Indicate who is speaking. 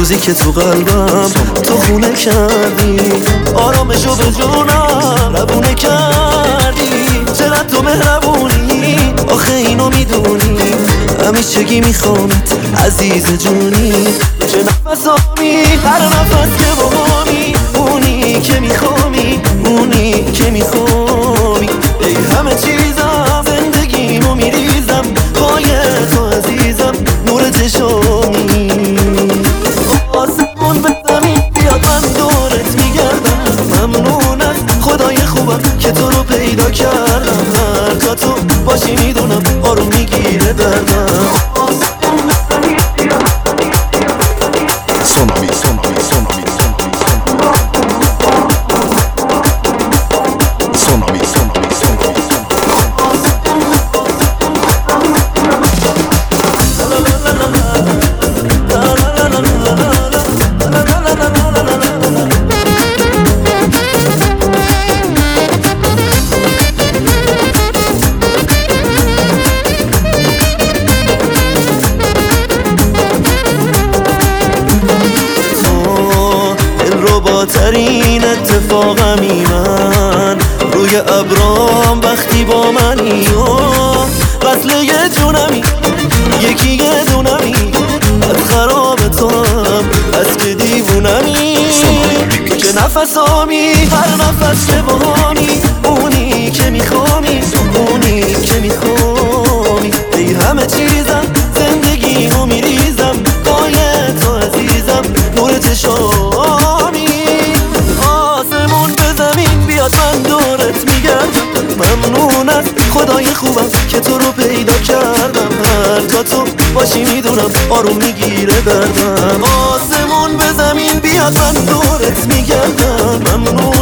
Speaker 1: روزی که تو قلبم تو خونه کردی، آرامشو به جونم روونه کردی. چقدر تو مهربونی آخه اینو میدونی، همیشگی میخوامت عزیز جونی. چه نفسامی هر نفس که باهامی، اونی که میخوامی اونی که میخوامی. ای همه چیزم زندگیمو میریزم پای تو عزیزم، نور چشامی. آسمون به زمین بیاد من دورت میگردم، ممنون از خدای خوبم که تو رو پیدا کردم. هر جا تو باشی میدونم آروم میگیره دردم. ترین اتفاقمی من روی ابرام وقتی با منی، وصله یه جونمی یکی یه دونمی، از خراب تو هم از که دیوونمی. چه نفسامی هر نفس که باهامی، اونی که میخوامی اونی که میخوامی. ای همه چیزم زندگیمو میریزم پای تو عزیزم، نور چشامی. من دورت میگردم، ممنون از خدای خوبم که تو رو پیدا کردم. هر جا تو باشی میدونم آروم میگیره دردم. آسمون به زمین بیاد من دورت میگردم، ممنون